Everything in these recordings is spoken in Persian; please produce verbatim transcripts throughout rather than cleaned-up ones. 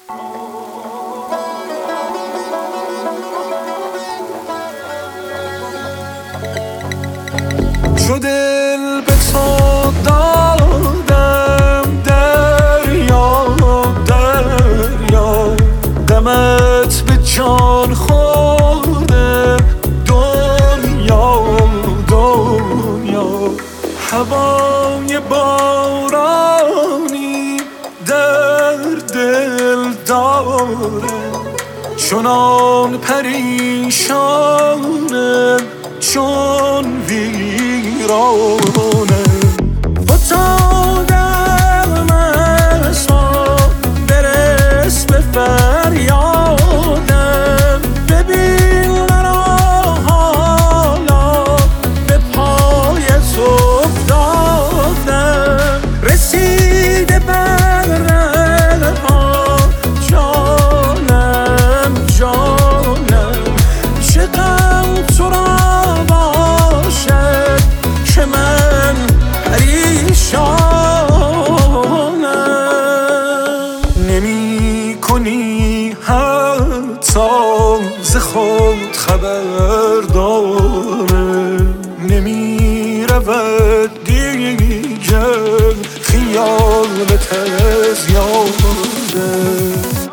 چو دل به تو دادم دریا دریا، دمت به جان خورده دنیا دنیا. هوای بارانی در دل داره، چنان پریشانه چون ویرانه. فتادم از ما برس به فریادم، ببین مرا حالا به پای تو افتادم. رسیده بر رها جانم جانم، چه غم تو را باشد که من پریشانم. نمی کنی حتی ز خود خبرداره، نمی رود دیگر خیالت از یاده.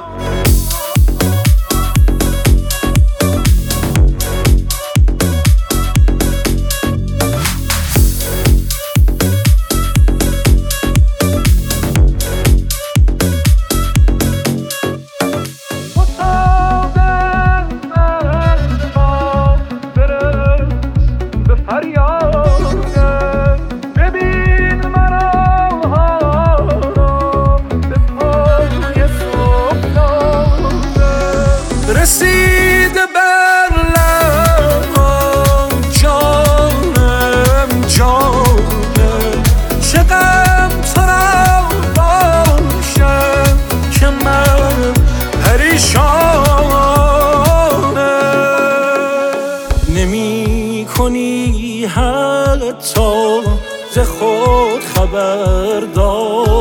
رسیده بر لبم جانم جانم، چه غم تو را باشم که من پریشانم. نمی کنی حتی ز خود خبردار،